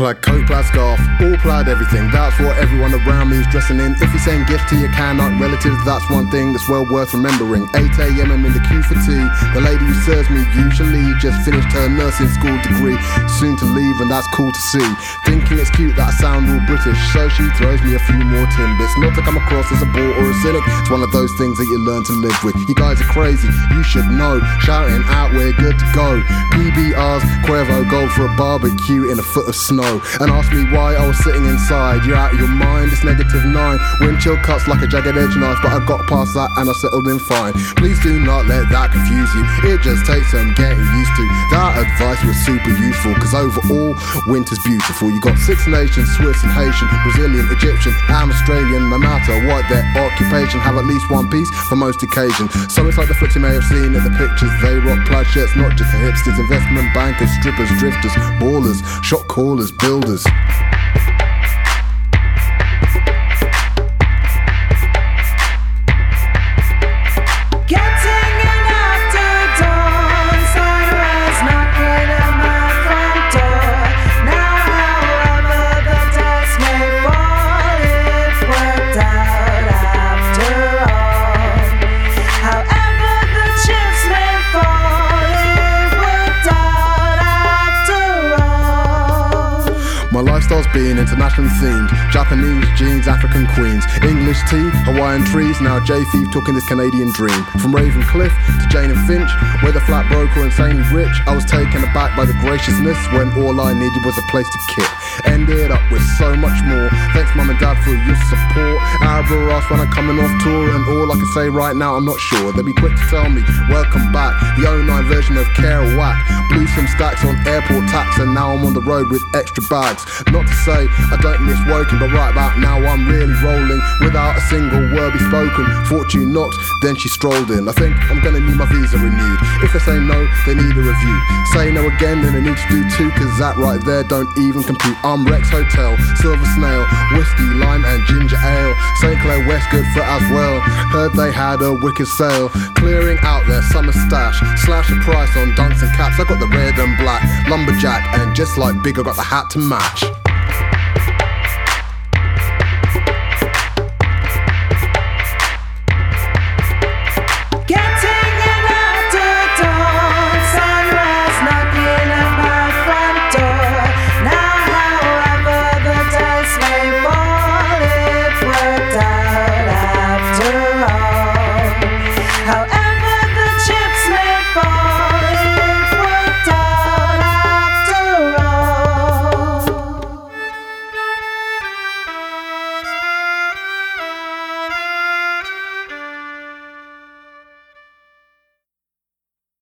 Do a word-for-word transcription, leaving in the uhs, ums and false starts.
plaid coat, plaid scarf, all plaid everything. That's what everyone around me is dressing in. If you're saying gifts to your can-out relatives, that's one thing that's well worth remembering. eight a.m. I'm in the queue for tea. The lady who serves me usually just finished her nursing school degree, soon to leave, and that's cool to see. Thinking it's cute that I sound all British, so she throws me a few more timbits. Not to come across as a bore or a cynic, it's one of those things that you learn to live with. You guys are crazy, you should know. Shouting out, we're good to go. P B Rs, Cuervo Gold for a barbecue in a foot of snow. And ask me why I was sitting inside. You're out of your mind, it's negative nine. Wind chill cuts like a jagged edge knife, but I got past that and I settled in fine. Please do not let that confuse you, it just takes some getting used to. That advice was super useful, cause overall, winter's beautiful. You got Six Nations, Swiss and Haitian, Brazilian, Egyptian and Australian. No matter what their occupation, have at least one piece for most occasions. So it's like the flips you may have seen in the pictures. They rock plaid shirts, not just the hipsters. Investment bankers, strippers, drifters, ballers, shot callers, builders. My lifestyle's been internationally themed. Japanese jeans, African queens, English tea, Hawaiian trees. Now Jay Thief talking this Canadian dream. From Raven Cliff to Jane and Finch, whether flat broke or insanely rich, I was taken aback by the graciousness when all I needed was a place to kit. Ended up with so much more. Thanks mum and dad for your support. Arab or us when I'm coming off tour, and all I can say right now I'm not sure. They'll be quick to tell me welcome back. The oh nine version of Kerouac. Blew some stacks on airport tax, and now I'm on the road with extra bags. Not to say I don't miss working, but right about now I'm really rolling without a single word be spoken. Fortune knocks, then she strolled in. I think I'm gonna need my visa renewed. If they say no, they need a review. Say no again, then they need to do two, cause that right there don't even compute. I'm Rex Hotel, Silver Snail, whiskey, lime and ginger ale. Saint Clair West, good for as well. Heard they had a wicked sale, clearing out their summer stash. Slash the price on dunks and caps. I got the red and black lumberjack, and just like Big, I got the hat to match.